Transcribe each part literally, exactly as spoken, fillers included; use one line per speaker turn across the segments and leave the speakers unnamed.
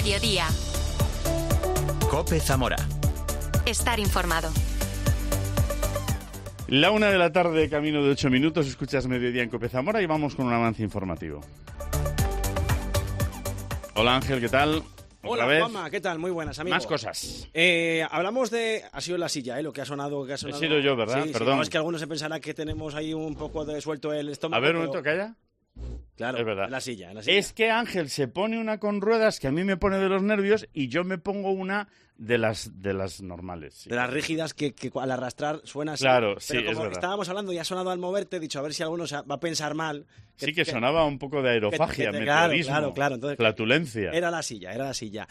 mediodía.
COPE Zamora.
Estar informado.
La una de la tarde, camino de ocho minutos, escuchas Mediodía en COPE Zamora y vamos con un avance informativo. Hola Ángel, ¿qué tal?
Hola
vez.
Juanma, ¿qué tal? Muy buenas, amigos.
Más cosas.
Eh, hablamos de... Ha sido la silla, ¿eh? Lo que ha sonado... Que ha sonado...
He sido yo, ¿verdad?
Sí,
Perdón.
Sí, no, es que algunos se pensarán que tenemos ahí un poco de suelto el estómago.
A ver, un
pero...
momento, calla.
Claro,
es verdad.
en la silla, en la silla.
Es que Ángel se pone una con ruedas que a mí me pone de los nervios y yo me pongo una de las de las normales. Sí.
De las rígidas que, que al arrastrar suena así.
Claro, sí,
pero como
es verdad.
Estábamos hablando y ha sonado al moverte, he dicho a ver si alguno va a pensar mal.
Que, sí, que, que sonaba un poco de aerofagia,
que, que,
meteorismo,
claro, claro, claro. Entonces,
flatulencia.
Era la silla, era la silla.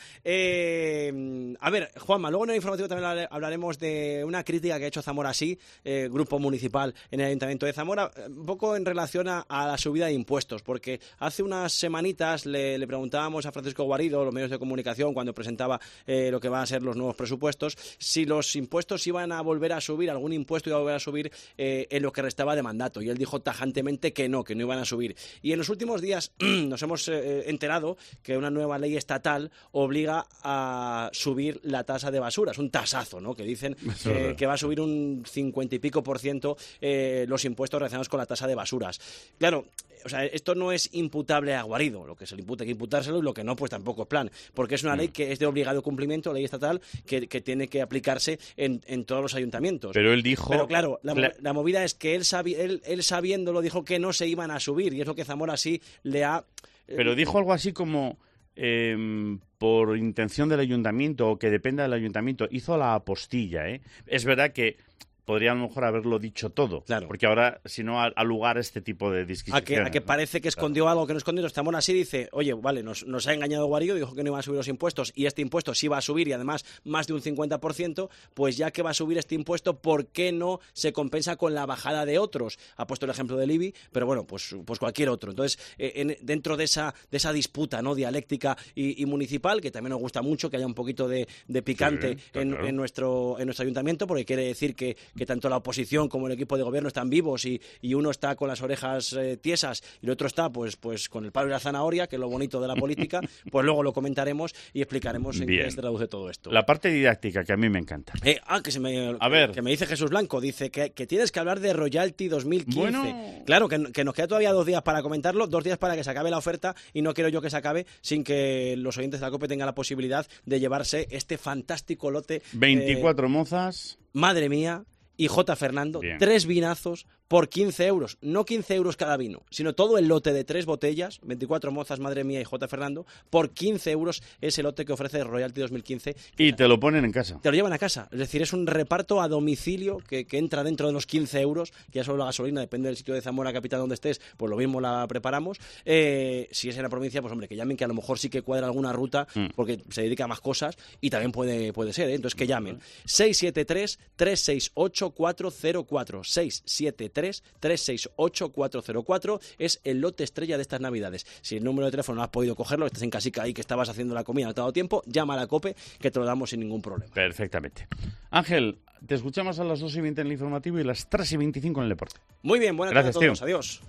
Eh, a ver, Juanma, luego en el informativo también hablaremos de una crítica que ha hecho Zamora Sí, eh, grupo municipal en el Ayuntamiento de Zamora, un poco en relación a, a la subida de impuestos, porque hace unas semanitas le, le preguntábamos a Francisco Guarido, los medios de comunicación, cuando presentaba eh, lo que van a ser los nuevos presupuestos, si los impuestos iban a volver a subir, algún impuesto iba a volver a subir eh, en lo que restaba de mandato, y él dijo tajantemente que no, que no iban a subir. Y en los últimos días nos hemos eh, enterado que una nueva ley estatal obliga a subir la tasa de basura. Es un tasazo, ¿no? Que dicen eh, que va a subir un cincuenta y pico por ciento eh, los impuestos relacionados con la tasa de basuras. Claro, o sea, esto no es imputable a Guarido, lo que se le impute hay que imputárselo y lo que no, pues tampoco es plan, porque es una ley que es de obligado cumplimiento, ley estatal, que, que tiene que aplicarse en, en todos los ayuntamientos.
Pero él dijo...
Pero claro, la, la movida es que él, sabi, él, él sabiéndolo dijo que no se iban a subir, y es lo que Zamora Sí le ha... Eh,
Pero dijo algo así como... Eh, por intención del ayuntamiento o que dependa del ayuntamiento, hizo la apostilla, ¿eh? Es verdad que podría a lo mejor haberlo dicho todo,
claro.
Porque ahora, si no, al lugar este tipo de disquisiciones.
A que, a que parece que escondió claro. algo que no escondió. Zamora Sí dice, oye, vale, nos, nos ha engañado Guarido, dijo que no iban a subir los impuestos y este impuesto sí va a subir y además más de un cincuenta por ciento, pues ya que va a subir este impuesto, ¿por qué no se compensa con la bajada de otros? Ha puesto el ejemplo del I B I, pero bueno, pues, pues cualquier otro. Entonces, eh, en, dentro de esa, de esa disputa, ¿no?, dialéctica y, y municipal, que también nos gusta mucho que haya un poquito de, de picante sí, en, claro. en, nuestro, en nuestro ayuntamiento, porque quiere decir que, que tanto la oposición como el equipo de gobierno están vivos y, y uno está con las orejas eh, tiesas y el otro está pues pues con el palo y la zanahoria, que es lo bonito de la política, pues luego lo comentaremos y explicaremos en Bien. qué se traduce todo esto.
La parte didáctica, que a mí me encanta.
Eh, ah, que, se me,
a
que,
ver.
que me dice Jesús Blanco, dice que, que tienes que hablar de Royalty dos mil quince.
Bueno.
Claro, que, que nos queda todavía dos días para comentarlo, dos días para que se acabe la oferta y no quiero yo que se acabe sin que los oyentes de la COPE tengan la posibilidad de llevarse este fantástico lote.
veinticuatro eh, mozas.
Madre mía. Y J. Fernando,
Bien.
tres vinazos por quince euros. No quince euros cada vino, sino todo el lote de tres botellas, veinticuatro mozas, Madre Mía y J. Fernando, por quince euros es el lote que ofrece Royalty dos mil quince.
Y te lo ponen en casa.
Te lo llevan a casa. Es decir, es un reparto a domicilio que, que entra dentro de los quince euros, que ya solo la gasolina, depende del sitio de Zamora capital donde estés, pues lo mismo la preparamos. Eh, si es en la provincia, pues hombre, que llamen, que a lo mejor sí que cuadra alguna ruta, mm. porque se dedica a más cosas y también puede, puede ser, ¿eh? Entonces que llamen. seis siete tres, tres seis ocho, cuatro cero cuatro. seis siete tres, tres seis ocho, cuatro cero cuatro es el lote estrella de estas navidades. Si el número de teléfono no has podido cogerlo, estás en casica ahí que estabas haciendo la comida, no te ha dado tiempo, llama a la COPE que te lo damos sin ningún problema.
Perfectamente. Ángel, te escuchamos a las dos y veinte en el informativo y las tres y veinticinco en el deporte.
Muy bien, buenas tardes a todos. Tío. Adiós.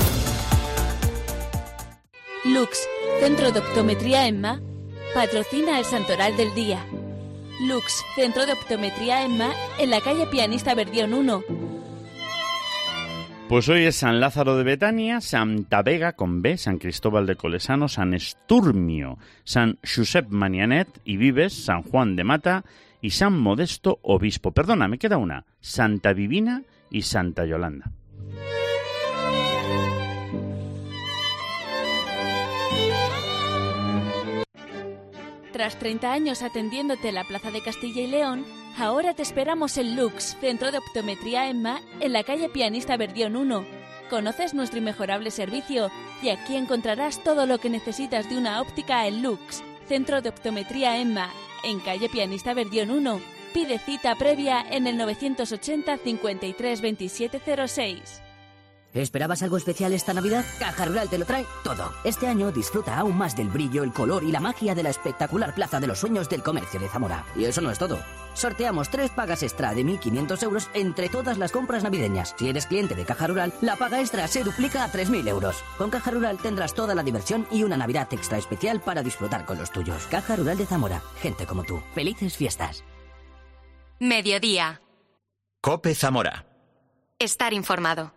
Lux, Centro de Optometría EMMA, patrocina el Santoral del Día. Lux, Centro de Optometría EMMA, en la calle Pianista Verdión uno.
Pues hoy es San Lázaro de Betania, Santa Vega con B, San Cristóbal de Colesano, San Esturmio, San Josep Manianet y Vives, San Juan de Mata y San Modesto Obispo. Perdona, me queda una, Santa Vivina y Santa Yolanda.
Tras treinta años atendiéndote en la Plaza de Castilla y León, ahora te esperamos en Lux, Centro de Optometría EMMA, en la calle Pianista Verdión uno. Conoces nuestro inmejorable servicio y aquí encontrarás todo lo que necesitas de una óptica en Lux, Centro de Optometría EMMA, en calle Pianista Verdión uno. Pide cita previa en el novecientos ochenta, cincuenta y tres, veintisiete cero seis.
¿Esperabas algo especial esta Navidad? Caja Rural te lo trae todo. Este año disfruta aún más del brillo, el color y la magia de la espectacular Plaza de los Sueños del Comercio de Zamora. Y eso no es todo. Sorteamos tres pagas extra de mil quinientos euros entre todas las compras navideñas. Si eres cliente de Caja Rural, la paga extra se duplica a tres mil euros. Con Caja Rural tendrás toda la diversión y una Navidad extra especial para disfrutar con los tuyos. Caja Rural de Zamora. Gente como tú. Felices fiestas.
Mediodía.
COPE Zamora.
Estar informado.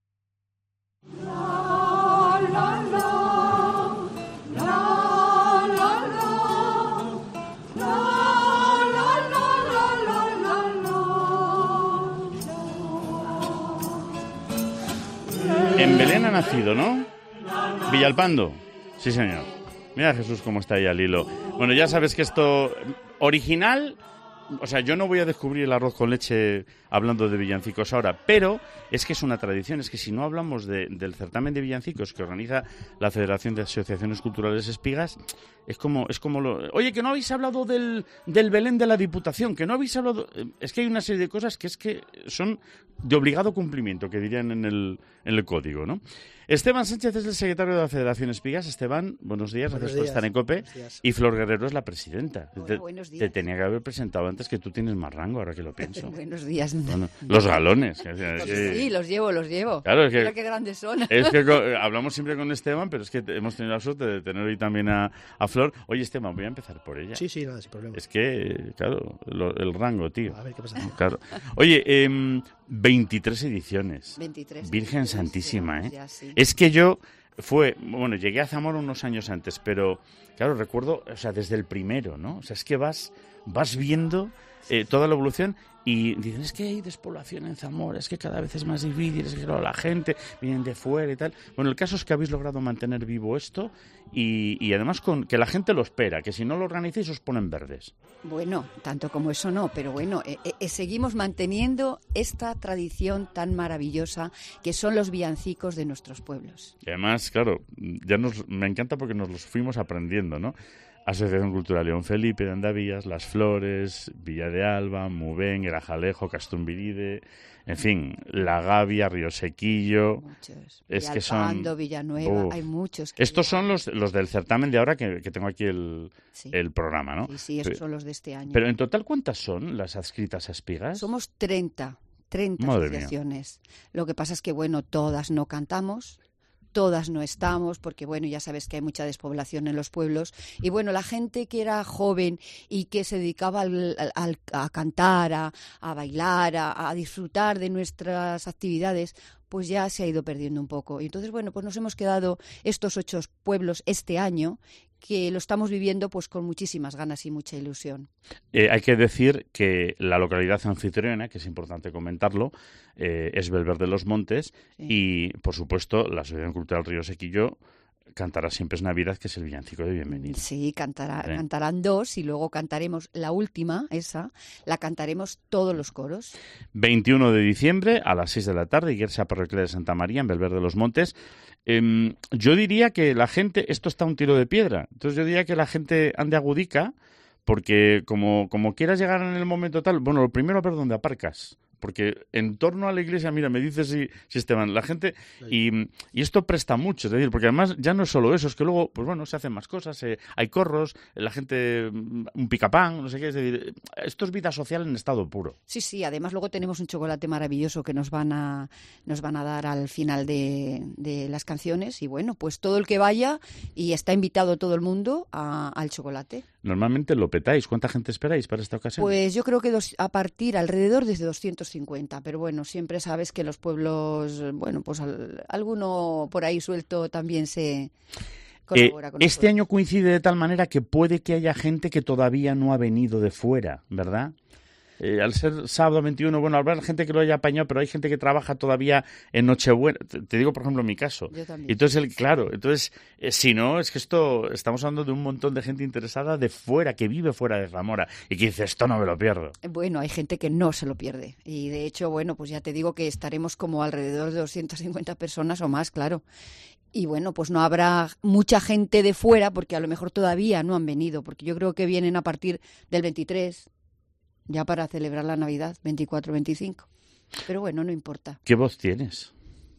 En Belén ha nacido, ¿no? Villalpando. Sí, señor. Mira Jesús cómo está ahí al hilo. Bueno, ya sabes que esto original... O sea, yo no voy a descubrir el arroz con leche hablando de villancicos ahora, pero es que es una tradición, es que si no hablamos de, del certamen de villancicos que organiza la Federación de Asociaciones Culturales Espigas, es como, es como lo... Oye, que no habéis hablado del, del Belén de la Diputación, que no habéis hablado... Es que hay una serie de cosas que es que son de obligado cumplimiento, que dirían en el, en el código, ¿no? Esteban Sánchez es el secretario de la Federación Espigas. Esteban, buenos días,
buenos
gracias
días.
por estar en COPE. Y Flor Guerrero es la presidenta.
Hola,
te,
buenos días.
te tenía que haber presentado antes, que tú tienes más rango, ahora que lo pienso.
Buenos días.
Bueno, los galones.
Sí, los llevo, los llevo.
Claro, es que,
mira qué grandes son.
Es que hablamos siempre con Esteban, pero es que hemos tenido la suerte de tener hoy también a, a Flor. Oye, Esteban, voy a empezar por ella.
Sí, sí, nada, sin problema.
Es que, claro, lo, el rango, tío.
A ver, ¿qué pasa?
Claro. Oye, eh, veintitrés ediciones.
veintitrés.
Virgen
veintitrés,
Santísima, ¿eh?
ya, sí.
Es que yo fue, bueno, llegué a Zamora unos años antes, pero claro, recuerdo, o sea, desde el primero, ¿no? O sea, es que vas, vas viendo eh, toda la evolución y dicen, es que hay despoblación en Zamora, es que cada vez es más difícil, es que claro, la gente viene de fuera y tal. Bueno, el caso es que habéis logrado mantener vivo esto y, y además con que la gente lo espera, que si no lo organizáis os ponen verdes.
Bueno, tanto como eso no, pero bueno, eh, eh, seguimos manteniendo esta tradición tan maravillosa que son los villancicos de nuestros pueblos.
Y además, claro, ya nos, me encanta porque nos los fuimos aprendiendo, ¿no? Asociación Cultural León Felipe de Andavías, Las Flores, Villa de Alba, Mubén, Grajalejo, Castumviride, en fin, La Gavia, Río Sequillo.
Muchos.
Es que son...
Villalpando, Villanueva,
Uf.
hay muchos. Que
Estos
ya...
son los, los del certamen de ahora que, que tengo aquí el,
sí.
el programa, ¿no?
Sí, sí, esos son los de este año.
Pero en total, ¿cuántas son las adscritas a Espigas?
Somos treinta, treinta
Madre
asociaciones. Mía. Lo que pasa es que, bueno, todas no cantamos. Todas no estamos, porque bueno, ya sabes que hay mucha despoblación en los pueblos. Y bueno, la gente que era joven y que se dedicaba al, al, a cantar, a, a bailar, a, a disfrutar de nuestras actividades, pues ya se ha ido perdiendo un poco. Y entonces, bueno, pues nos hemos quedado estos ocho pueblos este año, que lo estamos viviendo pues con muchísimas ganas y mucha ilusión.
Eh, hay que decir que la localidad anfitriona, que es importante comentarlo, eh, es Belver de los Montes, sí. Y, por supuesto, la Asociación Cultural Río Sequillo cantará Siempre es Navidad, que es el villancico de bienvenida.
Sí, cantará,
¿Eh?
cantarán dos y luego cantaremos la última, esa, la cantaremos todos los coros.
veintiuno de diciembre a las seis de la tarde, Iglesia Parroquial de Santa María, en Belver de los Montes. Eh, yo diría que la gente, esto está a un tiro de piedra, entonces yo diría que la gente ande agudica, porque como, como quieras llegar en el momento tal, bueno, lo primero a ver dónde aparcas. Porque en torno a la iglesia, mira, me dice si, si Esteban, la gente, y, y esto presta mucho, es decir, porque además ya no es solo eso, es que luego, pues bueno, se hacen más cosas, eh, hay corros, la gente, un picapán, no sé qué, es decir, esto es vida social en estado puro.
Sí, sí, además luego tenemos un chocolate maravilloso que nos van a, nos van a dar al final de, de las canciones, y bueno, pues todo el que vaya, y está invitado todo el mundo a, al chocolate.
Normalmente lo petáis, ¿cuánta gente esperáis para esta ocasión?
Pues yo creo que dos, a partir alrededor desde doscientos cincuenta, pero bueno, siempre sabes que los pueblos, bueno, pues al, alguno por ahí suelto también se colabora
eh,
con
Este
nosotros.
año coincide de tal manera que puede que haya gente que todavía no ha venido de fuera, ¿verdad? Eh, al ser sábado veintiuno, bueno, habrá gente que lo haya apañado, pero hay gente que trabaja todavía en Nochebuena. Te, te digo, por ejemplo, en mi caso.
Yo también.
Entonces, el, claro, entonces, eh, si no, es que esto, estamos hablando de un montón de gente interesada de fuera, que vive fuera de Zamora, y que dice, esto no me lo pierdo.
Bueno, hay gente que no se lo pierde. Y de hecho, bueno, pues ya te digo que estaremos como alrededor de doscientas cincuenta personas o más, claro. Y bueno, pues no habrá mucha gente de fuera, porque a lo mejor todavía no han venido, porque yo creo que vienen a partir del veintitrés, ya para celebrar la Navidad, veinticuatro, veinticinco. Pero bueno, no importa.
¿Qué voz tienes?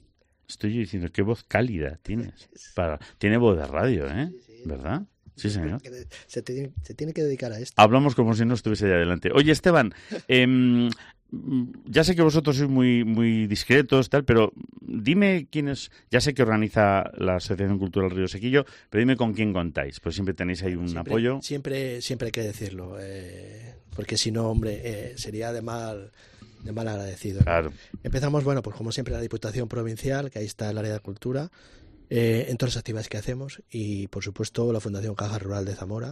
Estoy yo diciendo, qué voz cálida tienes. Para... Tiene voz de radio, ¿eh?
Sí, sí.
¿Verdad? Sí, señor.
Se, te, se tiene que dedicar a esto.
Hablamos como si no estuviese ahí adelante. Oye, Esteban, eh, ya sé que vosotros sois muy, muy discretos, tal, pero dime quién es. Ya sé que organiza la Asociación Cultural Río Sequillo, pero dime con quién contáis. Pues siempre tenéis ahí un
siempre,
apoyo.
Siempre, siempre hay que decirlo, eh, porque si no, hombre, eh, sería de mal, de mal agradecido, ¿no?
Claro.
Empezamos, bueno, pues como siempre la Diputación Provincial, que ahí está el área de cultura, eh, en todas las actividades que hacemos, y por supuesto la Fundación Caja Rural de Zamora,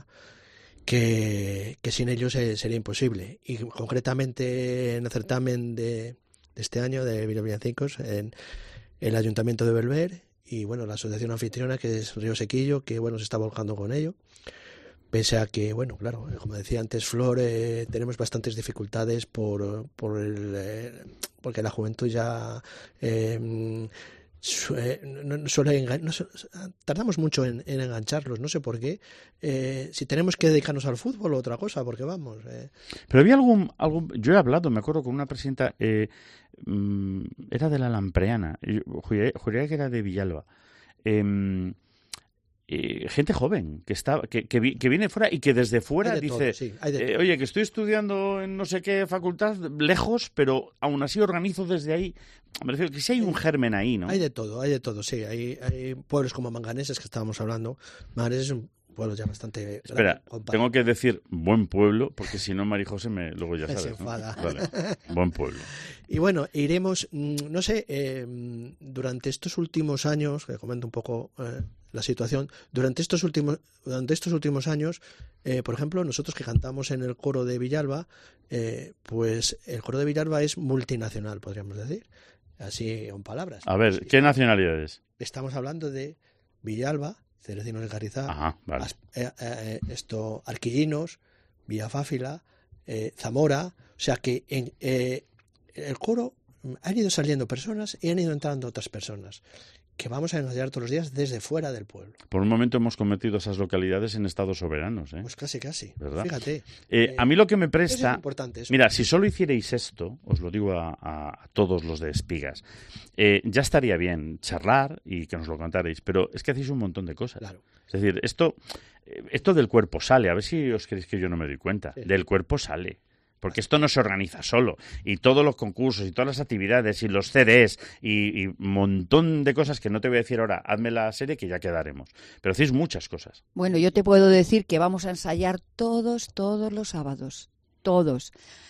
que, que sin ellos eh, sería imposible. Y concretamente en el certamen de, de este año de Villancicos, en el Ayuntamiento de Belver, y bueno, la asociación anfitriona, que es Río Sequillo, que bueno, se está volcando con ello. Pese a que, bueno, claro, como decía antes Flor, eh, tenemos bastantes dificultades por, por el, eh, porque la juventud ya eh, su, eh, no, suele engan- no, tardamos mucho en, en engancharlos, no sé por qué, eh, si tenemos que dedicarnos al fútbol o otra cosa, porque vamos. Eh.
Pero había algún, algún... Yo he hablado, me acuerdo, con una presidenta, eh, mm, era de la Lampreana, yo juraría, juraría que era de Villalba. Eh, Eh, gente joven que está que, que, vi, que viene fuera y que desde fuera
Hay de
dice
todo, sí, hay de
eh,
todo.
oye, que estoy estudiando en no sé qué facultad lejos, pero aún así organizo desde ahí. Me refiero que sí hay un germen ahí, ¿no?
Hay de todo, hay de todo, sí. Hay, hay pueblos como Manganeses, que estábamos hablando. Manganeses es un pueblo ya bastante...
Espera,
grande,
tengo que decir buen pueblo, porque si no, María José me, luego ya
Se
sabes, ¿no?
enfada.
Vale, buen pueblo.
Y bueno, iremos, no sé, eh, durante estos últimos años, que comento un poco eh, la situación, durante estos últimos, durante estos últimos años, eh, por ejemplo, nosotros que cantamos en el coro de Villalba, eh, pues el coro de Villalba es multinacional, podríamos decir, así en palabras.
A ver,
Sí,
¿qué nacionalidades?
estamos hablando de Villalba, Cerecinos de Garrizá,
Ajá, vale.
As- eh, eh, esto, Arquillinos, Villafáfila, eh, Zamora, o sea que en eh, el coro han ido saliendo personas y han ido entrando otras personas que vamos a ensayar todos los días desde fuera del pueblo.
Por un momento hemos convertido esas localidades en estados soberanos, ¿eh?
Pues casi, casi.
¿Verdad?
Fíjate.
Eh,
eh,
a mí lo que me
eso es
presta...
importante. Eso.
Mira, si solo hicierais esto, os lo digo a, a- a todos los de Espigas, eh, ya estaría bien charlar y que nos lo contarais, pero es que hacéis un montón de cosas.
Claro.
Es decir, esto, eh, esto del cuerpo sale, a ver si os creéis que yo no me doy cuenta,
Sí.
del cuerpo sale. Porque esto no se organiza solo. Y todos los concursos y todas las actividades y los C Ds y, y un montón de cosas que no te voy a decir ahora, hazme la serie que ya quedaremos. Pero hacéis muchas cosas.
Bueno, yo te puedo decir que vamos a ensayar todos, todos los sábados. Todos.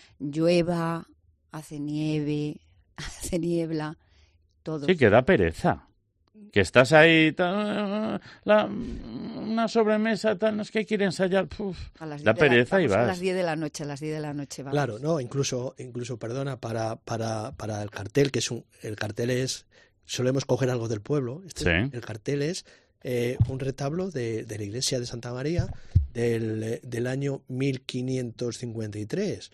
Llueva, hace nieve, hace niebla, todos.
Sí, que da pereza. Que estás ahí, ta- la, una sobremesa, tal, no es que quiere ensayar, puf,
A las
da
diez de la-
pereza y
vamos A
vas.
las diez de la noche, a las diez de la noche vamos.
Claro, no, incluso, incluso, perdona, para, para, para el cartel, que es un, el cartel es, solemos coger algo del pueblo. Este,
Sí.
El cartel es eh, un retablo de, de la iglesia de Santa María del, eh, del año mil quinientos cincuenta y tres.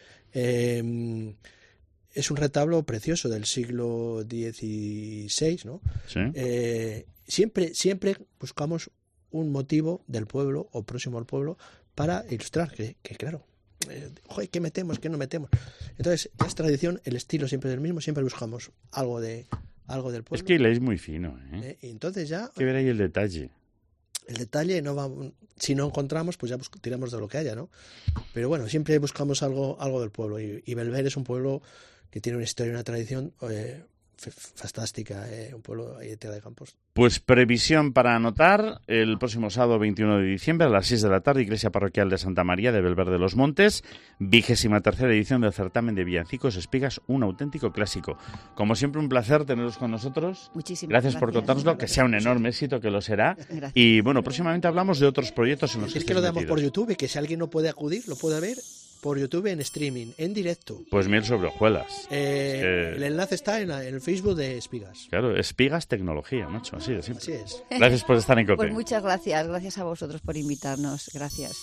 Eh, es un retablo precioso del siglo dieciséis, ¿no?
Sí.
Eh, siempre, siempre buscamos un motivo del pueblo o próximo al pueblo para ilustrar, que, que claro, eh, joder, ¿qué metemos? ¿Qué no metemos? Entonces, ya es tradición, el estilo siempre es el mismo, siempre buscamos algo de algo del pueblo.
Es que leéis muy fino, ¿eh?
¿eh? Y entonces ya
Hay que ver ahí el detalle.
el detalle no va, si no encontramos, pues ya bus- tiramos de lo que haya, ¿no? Pero bueno, siempre buscamos algo, algo del pueblo. Y, y Belver es un pueblo que tiene una historia y una tradición eh, f- fantástica, eh, un pueblo ahí de Tierra de Campos.
Pues previsión para anotar el próximo sábado veintiuno de diciembre a las seis de la tarde, Iglesia Parroquial de Santa María de Belver de los Montes, vigésima tercera edición del certamen de Villancicos Espigas, un auténtico clásico. Como siempre, un placer teneros con nosotros.
Muchísimas
Gracias por
gracias.
contárnoslo, que sea un enorme éxito, que lo será.
Gracias.
Y bueno, próximamente hablamos de otros proyectos en los que
Es que lo
estáis
damos por
metidos.
YouTube y que si alguien no puede acudir, lo puede ver por YouTube en streaming, en directo.
Pues miel sobre hojuelas.
Eh,
Eh,
El enlace está en, la- en el Facebook de Espigas.
Claro, Espigas Tecnología, macho, así de simple.
Así es.
Gracias por estar en COPE.
Pues muchas gracias, gracias a vosotros por invitarnos. Gracias.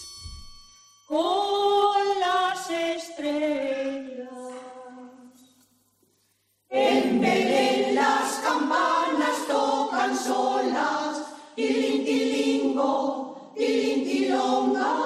Con las estrellas. En Belén las campanas tocan solas, tilintilingo, tilintilonga.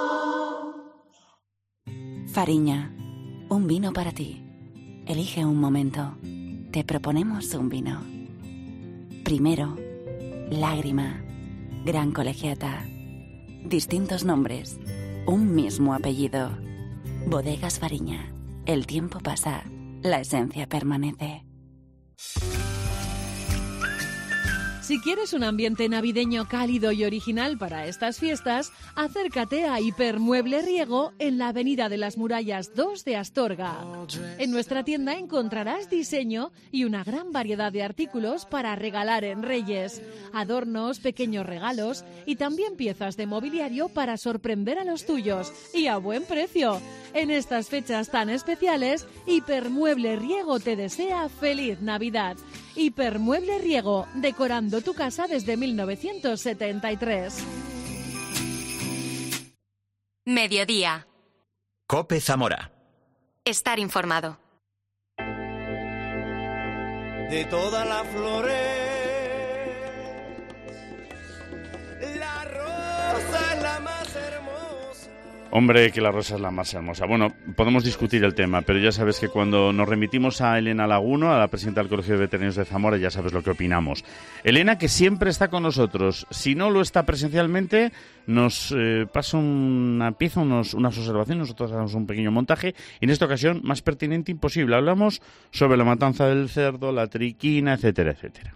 Fariña, un vino para ti. Elige un momento. Te proponemos un vino. Primero, Lágrima, Gran Colegiata. Distintos nombres, un mismo apellido. Bodegas Fariña. El tiempo pasa, la esencia permanece.
Si quieres un ambiente navideño cálido y original para estas fiestas, acércate a Hipermueble Riego en la Avenida de las Murallas dos de Astorga. En nuestra tienda encontrarás diseño y una gran variedad de artículos para regalar en Reyes, adornos, pequeños regalos y también piezas de mobiliario para sorprender a los tuyos y a buen precio. En estas fechas tan especiales, Hipermueble Riego te desea feliz Navidad. Hipermueble Riego, decorando tu casa desde mil novecientos setenta y tres.
Mediodía.
Cope Zamora.
Estar informado.
De todas las flores, la rosa es la más hermosa.
Hombre, que la rosa es la más hermosa. Bueno, podemos discutir el tema, pero ya sabes que cuando nos remitimos a Elena Laguno, a la presidenta del Colegio de Veterinarios de Zamora, ya sabes lo que opinamos. Elena, que siempre está con nosotros. Si no lo está presencialmente, nos eh, pasa una pieza, unos, unas observaciones, nosotros hacemos un pequeño montaje, y en esta ocasión, más pertinente imposible. Hablamos sobre la matanza del cerdo, la triquina, etcétera, etcétera.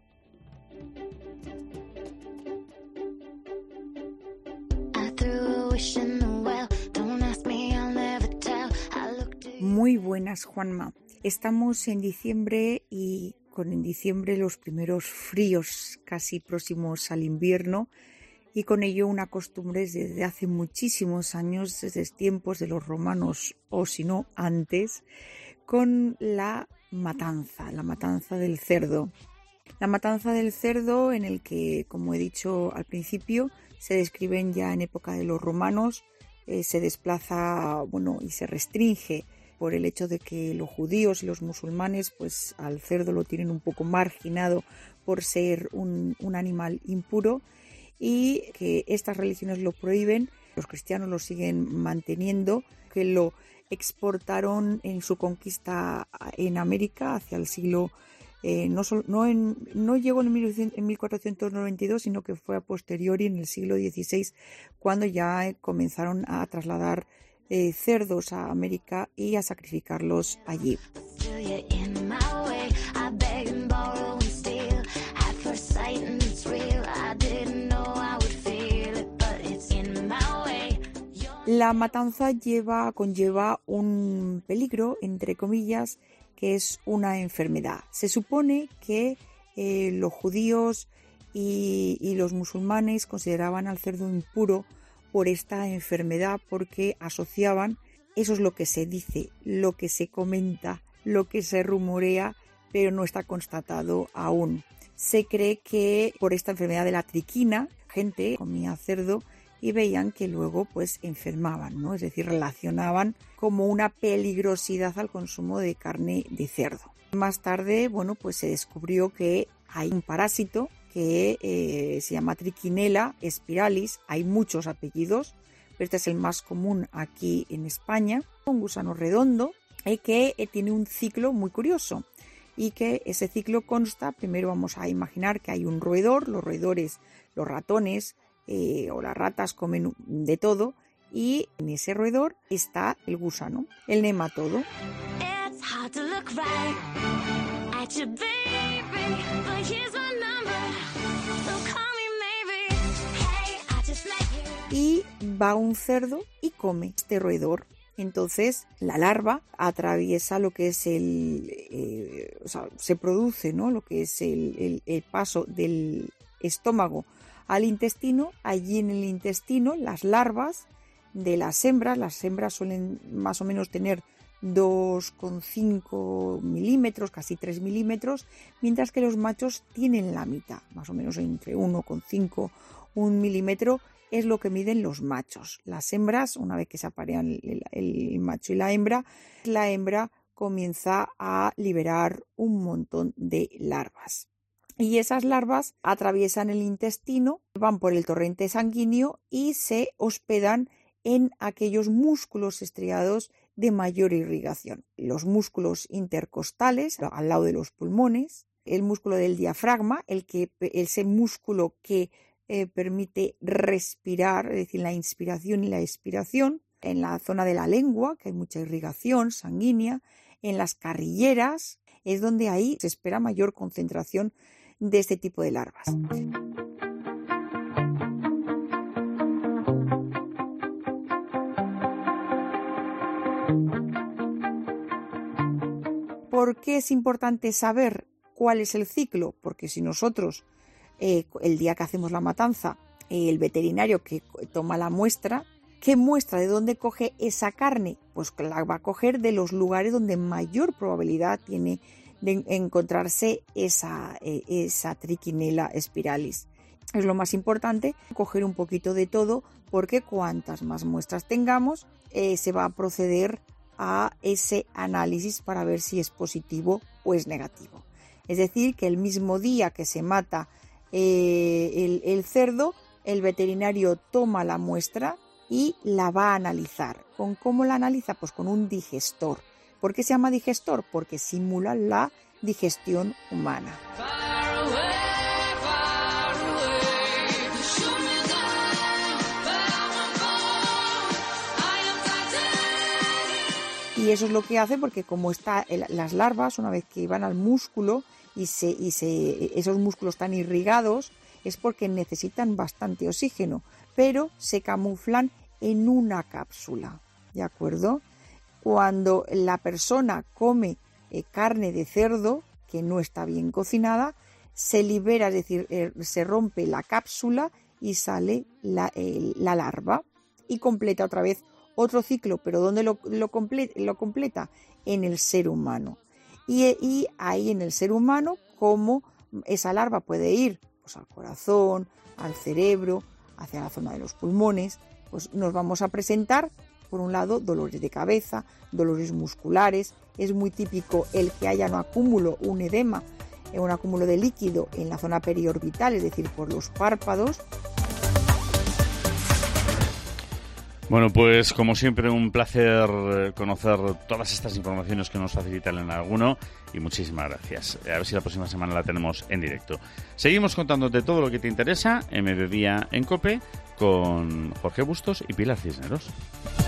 Muy buenas, Juanma. Estamos en diciembre y con en diciembre los primeros fríos casi próximos al invierno y con ello una costumbre desde hace muchísimos años, desde tiempos de los romanos o si no antes, con la matanza, la matanza del cerdo. La matanza del cerdo en el que, como he dicho al principio, se describen ya en época de los romanos, eh, se desplaza, bueno, y se restringe por el hecho de que los judíos y los musulmanes pues al cerdo lo tienen un poco marginado por ser un, un animal impuro y que estas religiones lo prohíben, los cristianos lo siguen manteniendo, que lo exportaron en su conquista en América hacia el siglo eh, no, solo, no, en, no llegó en, en mil cuatrocientos noventa y dos, sino que fue a posteriori en el siglo dieciséis cuando ya comenzaron a trasladar Eh, cerdos a América y a sacrificarlos allí. La matanza lleva, conlleva un peligro, entre comillas, que es una enfermedad. Se supone que eh, los judíos y, y los musulmanes consideraban al cerdo impuro por esta enfermedad porque asociaban, eso es lo que se dice, lo que se comenta, lo que se rumorea, pero no está constatado aún. Se cree que por esta enfermedad de la triquina, gente comía cerdo y veían que luego pues enfermaban, ¿no? Es decir, relacionaban como una peligrosidad al consumo de carne de cerdo. Más tarde, bueno, pues se descubrió que hay un parásito que eh, se llama Trichinella spiralis, hay muchos apellidos, pero este es el más común aquí en España, un gusano redondo eh, que eh, tiene un ciclo muy curioso y que ese ciclo consta, primero vamos a imaginar que hay un roedor, los roedores, los ratones eh, o las ratas comen de todo y en ese roedor está el gusano, el nematodo. It's hard to look right at your baby, but here's my number. Y va un cerdo y come este roedor. Entonces la larva atraviesa lo que es el, eh, o sea, se produce, ¿no? Lo que es el, el, el paso del estómago al intestino. Allí en el intestino las larvas de las hembras, las hembras suelen más o menos tener dos coma cinco milímetros, casi tres milímetros, mientras que los machos tienen la mitad, más o menos entre uno coma cinco, un milímetro es lo que miden los machos. Las hembras, una vez que se aparean el, el macho y la hembra, la hembra comienza a liberar un montón de larvas. Y esas larvas atraviesan el intestino, van por el torrente sanguíneo y se hospedan en aquellos músculos estriados de mayor irrigación. Los músculos intercostales, al lado de los pulmones, el músculo del diafragma, el que, ese músculo que eh, permite respirar, es decir, la inspiración y la expiración, en la zona de la lengua, que hay mucha irrigación sanguínea, en las carrilleras, es donde ahí se espera mayor concentración de este tipo de larvas. ¿Por qué es importante saber cuál es el ciclo? Porque si nosotros, eh, el día que hacemos la matanza, eh, el veterinario que toma la muestra, ¿qué muestra? ¿De dónde coge esa carne? Pues la va a coger de los lugares donde mayor probabilidad tiene de encontrarse esa, eh, esa Trichinella spiralis. Es lo más importante, coger un poquito de todo, porque cuantas más muestras tengamos, eh, se va a proceder a ese análisis para ver si es positivo o es negativo. Es decir, que el mismo día que se mata eh, el, el cerdo, el veterinario toma la muestra y la va a analizar. ¿Con cómo la analiza? Pues con un digestor. ¿Por qué se llama digestor? Porque simula la digestión humana. Y eso es lo que hace, porque como está el, las larvas, una vez que van al músculo y, se, y se, esos músculos están irrigados, es porque necesitan bastante oxígeno, pero se camuflan en una cápsula, ¿de acuerdo? Cuando la persona come eh, carne de cerdo que no está bien cocinada, se libera, es decir, eh, se rompe la cápsula y sale la, eh, la larva y completa otra vez otro ciclo, pero ¿dónde lo, lo, comple- lo completa? En el ser humano. Y, y ahí en el ser humano, cómo esa larva puede ir pues, al corazón, al cerebro, hacia la zona de los pulmones, pues nos vamos a presentar, por un lado, dolores de cabeza, dolores musculares. Es muy típico el que haya un acúmulo, un edema, un acúmulo de líquido en la zona periorbital, es decir, por los párpados.
Bueno, pues como siempre un placer conocer todas estas informaciones que nos facilita Elena Laguno y muchísimas gracias. A ver si la próxima semana la tenemos en directo. Seguimos contándote todo lo que te interesa en Mediodía en COPE con Jorge Bustos y Pilar Cisneros.